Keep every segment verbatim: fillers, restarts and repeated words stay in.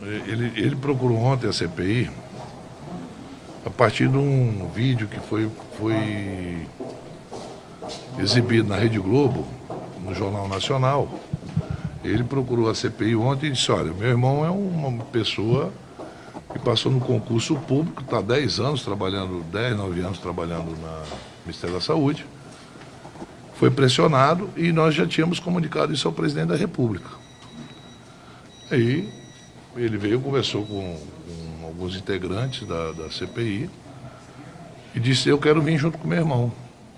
ele, ele procurou ontem a C P I a partir de um vídeo que foi, foi exibido na Rede Globo, no Jornal Nacional. Ele procurou a C P I ontem e disse, olha, meu irmão é uma pessoa que passou no concurso público, está há dez anos trabalhando, dez, nove anos trabalhando no Ministério da Saúde, foi pressionado e nós já tínhamos comunicado isso ao presidente da República. Aí ele veio, conversou com, com alguns integrantes da, da C P I e disse, eu quero vir junto com meu irmão.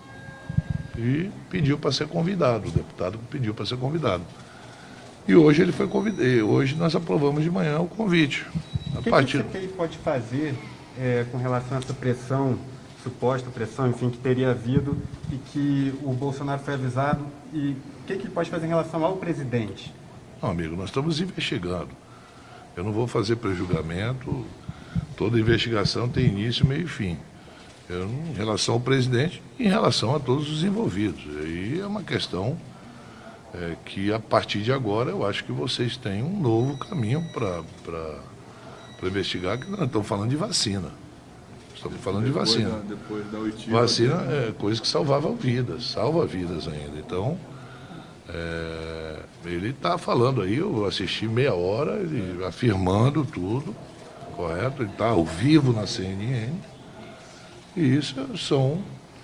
E pediu para ser convidado, o deputado pediu para ser convidado. E hoje ele foi convidado, hoje nós aprovamos de manhã o convite. O que, partir... que a C P I pode fazer é, com relação a essa pressão, suposta pressão, enfim, que teria havido e que o Bolsonaro foi avisado, e o que, que ele pode fazer em relação ao presidente? Não, amigo, nós estamos investigando. Eu não vou fazer prejulgamento, toda investigação tem início, meio e fim. Eu, em relação ao presidente e em relação a todos os envolvidos. Aí é uma questão é, que, a partir de agora, eu acho que vocês têm um novo caminho para investigar, que nós estamos falando de vacina. Estamos falando depois de vacina. Da, depois da oitiva, vacina é coisa que salvava vidas, salva vidas ainda. Então, é, ele está falando aí, eu assisti meia hora, ele afirmando tudo, correto? Ele está ao vivo na C N N. E isso são,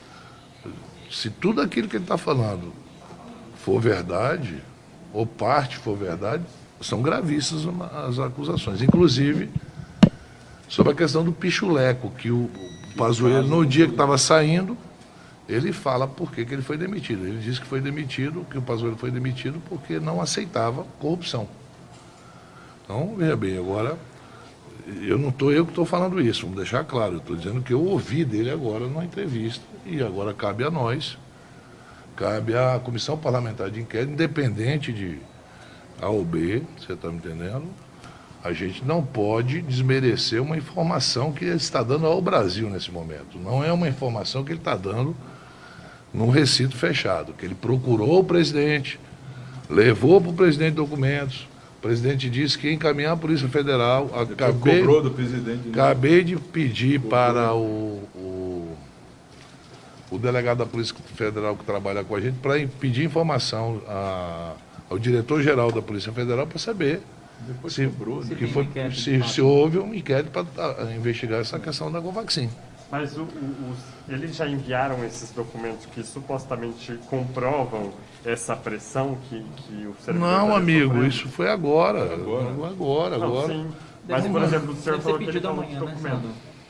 se tudo aquilo que ele está falando for verdade, ou parte for verdade, são gravíssimas as acusações. Inclusive, sobre a questão do pichuleco, que o Pazuello, no dia que estava saindo, ele fala por que, que ele foi demitido. Ele disse que foi demitido, que o Pazuello foi demitido porque não aceitava corrupção. Então, veja bem, agora... Eu não estou eu que estou falando isso, vamos deixar claro, eu estou dizendo que eu ouvi dele agora numa entrevista e agora cabe a nós, cabe à Comissão Parlamentar de Inquérito, independente de A ou B, você está me entendendo? A gente não pode desmerecer uma informação que ele está dando ao Brasil nesse momento. Não é uma informação que ele está dando num recinto fechado, que ele procurou o presidente, levou para o presidente documentos. O presidente disse que ia encaminhar a Polícia Federal. Acabei, cobrou do presidente. Acabei de pedir cobrou. para o, o, o delegado da Polícia Federal que trabalha com a gente para pedir informação a, ao diretor-geral da Polícia Federal para saber se, cobrou, que foi, se, se houve um inquérito para investigar essa questão da Covaxin. Mas o, o, eles já enviaram esses documentos que supostamente comprovam essa pressão que, que o servidor... Não, amigo, sofrendo. Isso foi agora. Agora, agora. Não, agora. Sim. Mas, por exemplo, o senhor falou que ele falou amanhã, documento.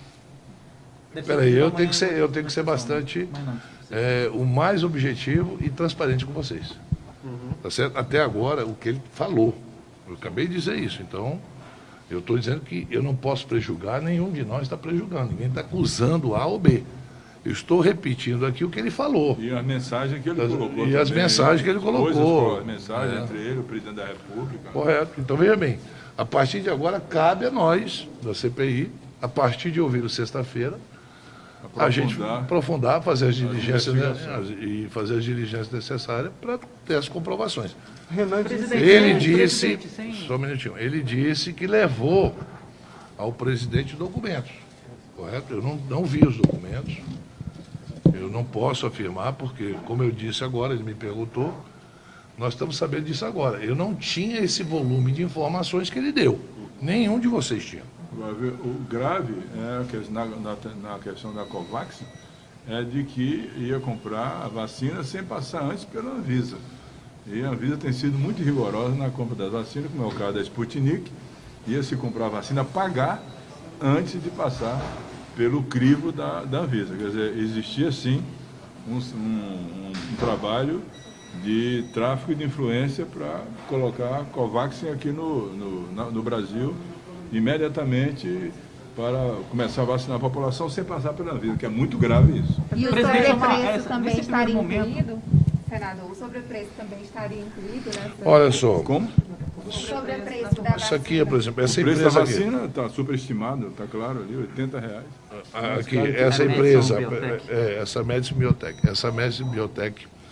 Né, Peraí, eu tenho que ser, eu tenho que ser bastante é, o mais objetivo e transparente com vocês. Uhum. Tá certo? Até agora, o que ele falou. Eu acabei de dizer isso, então... Eu estou dizendo que eu não posso prejulgar, nenhum de nós está prejulgando, ninguém está acusando A ou B. Eu estou repetindo aqui o que ele falou. E a mensagem que ele as, colocou. E também, as mensagens que ele colocou. As mensagens é. entre ele e o presidente da República. Correto. Então, veja bem, a partir de agora, cabe a nós, da C P I, a partir de ouvir o sexta-feira, a gente aprofundar, fazer as diligências e fazer as diligências necessárias para ter as comprovações. Ele disse, só um minutinho, ele disse que levou ao presidente documentos, correto? Eu não, não vi os documentos, eu não posso afirmar, porque, como eu disse agora, ele me perguntou, nós estamos sabendo disso agora. Eu não tinha esse volume de informações que ele deu, nenhum de vocês tinha. O grave é que na, na, na questão da Covax é de que ia comprar a vacina sem passar antes pela Anvisa. E a Anvisa tem sido muito rigorosa na compra das vacinas, como é o caso da Sputnik, ia se comprar a vacina, pagar antes de passar pelo crivo da, da Anvisa. Quer dizer, existia sim um, um, um trabalho de tráfico de influência para colocar a Covaxin aqui no, no, no Brasil imediatamente para começar a vacinar a população sem passar pela Anvisa, que é muito grave isso. E o sobrepreço também estaria incluído? Senador, o sobrepreço também estaria incluído, né? Olha só. Como? O sobrepreço da vacina. Isso aqui, por exemplo, essa o preço empresa da vacina está superestimado, está claro ali, oitenta reais. Aqui, essa empresa, é, essa Médici Biotech, essa Médici Biotech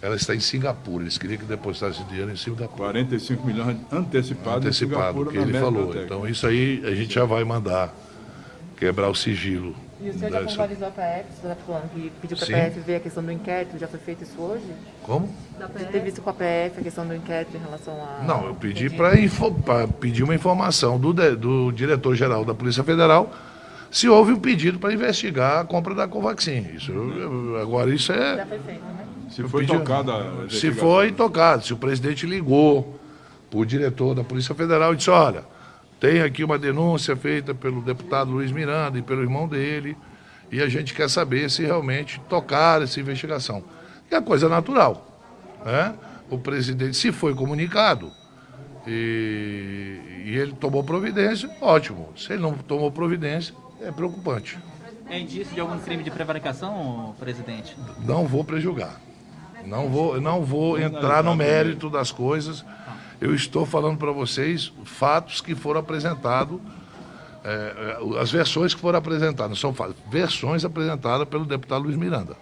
ela está em Singapura. Eles queriam que depositasse dinheiro em Singapura. quarenta e cinco milhões antecipados Antecipado, em Singapura, que na ele América falou. Biotech. Então isso aí a gente já vai mandar quebrar o sigilo. E o senhor já dessa- convalidou a P F? O senhor está falando que pediu para a Sim. P F ver a questão do inquérito, já foi feito isso hoje? Como? De ter visto com a P F a questão do inquérito em relação a... Não, eu pedi para pedir uma informação do, de- do diretor-geral da Polícia Federal se houve um pedido para investigar a compra da Covaxin. Isso, eu- eu- agora isso é... Já foi feito, né? Se Eu foi pedi- tocada a Se investigação. foi tocado, se o presidente ligou para o diretor da Polícia Federal e disse, olha, tem aqui uma denúncia feita pelo deputado Luiz Miranda e pelo irmão dele, e a gente quer saber se realmente tocaram essa investigação. Que é coisa natural, né? O presidente, se foi comunicado e, e ele tomou providência, ótimo. Se ele não tomou providência, é preocupante. É indício de algum crime de prevaricação, presidente? Não vou prejulgar. Não vou, não vou entrar no mérito das coisas. Eu estou falando para vocês fatos que foram apresentados, é, é, as versões que foram apresentadas, não são fatos, versões apresentadas pelo deputado Luiz Miranda.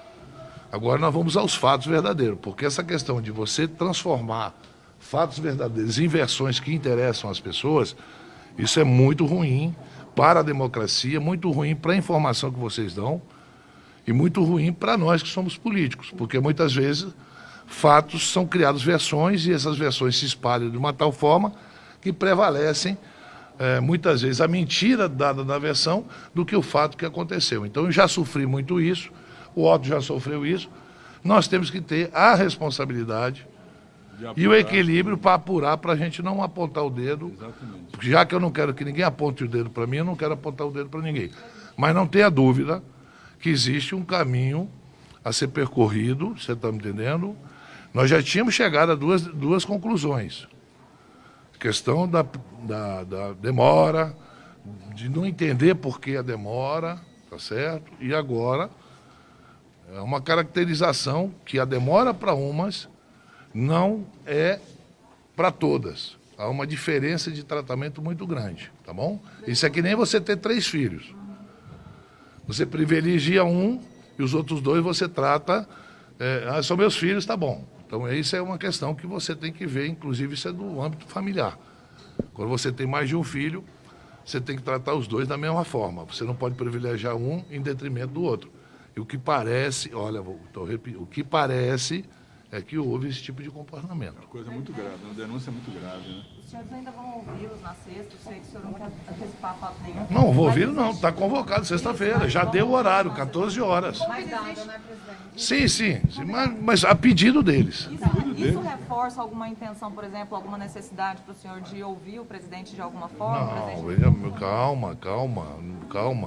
Agora nós vamos aos fatos verdadeiros, porque essa questão de você transformar fatos verdadeiros em versões que interessam as pessoas, isso é muito ruim para a democracia, muito ruim para a informação que vocês dão e muito ruim para nós que somos políticos, porque muitas vezes fatos são criados versões e essas versões se espalham de uma tal forma que prevalecem é, muitas vezes a mentira dada na versão do que o fato que aconteceu. Então eu já sofri muito isso, o Otto já sofreu isso, nós temos que ter a responsabilidade e o equilíbrio para apurar, para a gente não apontar o dedo. Exatamente. Porque já que eu não quero que ninguém aponte o dedo para mim, eu não quero apontar o dedo para ninguém. Mas não tenha dúvida que existe um caminho a ser percorrido, você está me entendendo? Nós já tínhamos chegado a duas, duas conclusões. A questão da, da, da demora, de não entender por que a demora, tá certo? E agora, é uma caracterização que a demora para umas não é para todas. Há uma diferença de tratamento muito grande, tá bom? Isso é que nem você ter três filhos. Você privilegia um e os outros dois você trata, é, ah, são meus filhos, tá bom. Então isso é uma questão que você tem que ver, inclusive isso é do âmbito familiar. Quando você tem mais de um filho, você tem que tratar os dois da mesma forma. Você não pode privilegiar um em detrimento do outro. E o que parece, olha, vou, tô repetindo, o que parece é que houve esse tipo de comportamento. Uma coisa muito grave, uma denúncia muito grave, né? Os senhores ainda vão ouvi-los na sexta? Eu sei que o senhor não quer antecipar fato nenhum. Não, vou ouvir não, está convocado sexta-feira, já deu o horário, quatorze horas. Mais dado, né, presidente? Sim, sim, sim, mas, mas a pedido deles. Isso, isso reforça alguma intenção, por exemplo, alguma necessidade para o senhor de ouvir o presidente de alguma forma? Não, presidente? veja, calma, calma, calma.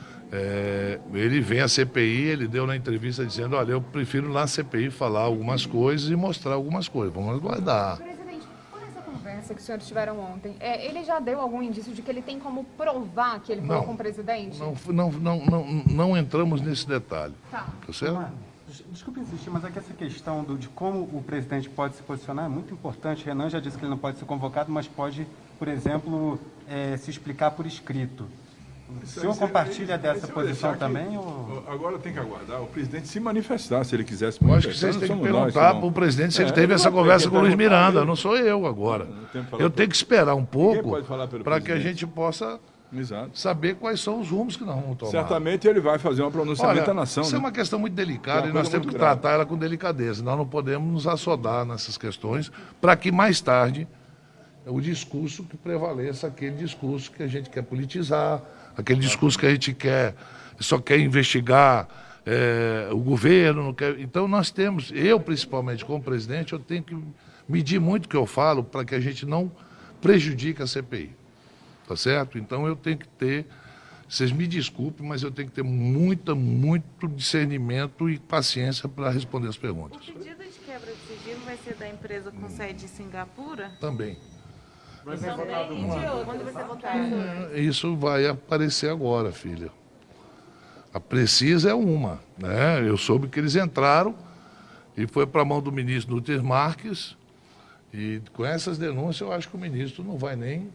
É, ele vem à C P I, ele deu na entrevista dizendo, olha, eu prefiro na C P I falar algumas coisas e mostrar algumas coisas, vamos aguardar. Presidente, por essa conversa que os senhores tiveram ontem, é, ele já deu algum indício de que ele tem como provar que ele falou Não. com o presidente? Não, não, não, não, não entramos nesse detalhe, Tá. tá certo? Mas, des- desculpe insistir, mas é que essa questão do- de como o presidente pode se posicionar é muito importante. Renan já disse que ele não pode ser convocado, mas pode, por exemplo, eh, se explicar por escrito. O senhor compartilha dessa Isso vai posição deixar que- também? Ou... Agora tem que aguardar o presidente se manifestar, se ele quiser se Eu manifestar. acho que vocês não têm que somos nós, perguntar senão- para o presidente se ele É, teve eu essa vou conversa ter com o Luiz que perguntar Miranda, ele. não sou eu agora. Não tem que falar Eu pro tenho que esperar um pouco pode falar pelo para que a presidente. gente possa Exato. saber quais são os rumos que nós vamos tomar. Certamente ele vai fazer um pronunciamento Olha, à nação. isso é né? uma questão muito delicada É uma e nós coisa temos que muito grave. tratar ela com delicadeza. Nós não podemos nos assodar nessas questões para que mais tarde o discurso que prevaleça aquele discurso que a gente quer politizar, aquele discurso que a gente quer, só quer investigar é, o governo. Não quer... Então nós temos, eu principalmente como presidente, eu tenho que medir muito o que eu falo para que a gente não prejudique a C P I. Tá certo? Então eu tenho que ter, vocês me desculpem, mas eu tenho que ter muita, muito discernimento e paciência para responder as perguntas. O pedido de quebra de sigilo vai ser da empresa com sede em Singapura? Também. Também e de outros. Quando vai ser votado? Isso vai aparecer agora, filha. A Precisa é uma, né? Eu soube que eles entraram e foi para a mão do ministro Nunes Marques e com essas denúncias eu acho que o ministro não vai nem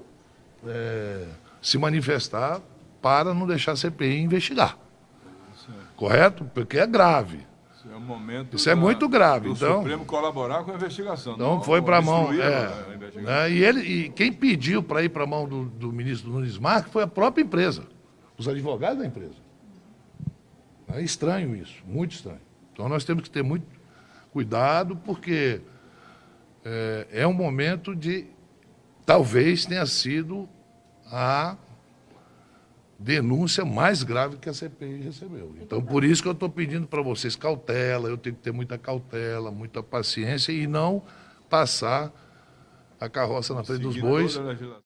é, se manifestar para não deixar a C P I investigar. Correto? Porque é grave. É um momento Isso é da- muito grave. do Então, Supremo colaborar com a investigação. então foi para a mão. obstruir a- É, a investigação. né, e, ele, e quem pediu para ir para a mão do, do ministro Nunes Marques foi a própria empresa, os advogados da empresa. É estranho isso, muito estranho. Então nós temos que ter muito cuidado, porque é, é um momento de, talvez tenha sido a denúncia mais grave que a C P I recebeu. Então, por isso que eu estou pedindo para vocês cautela, eu tenho que ter muita cautela, muita paciência e não passar a carroça na frente dos Seguindo bois. toda a legislação.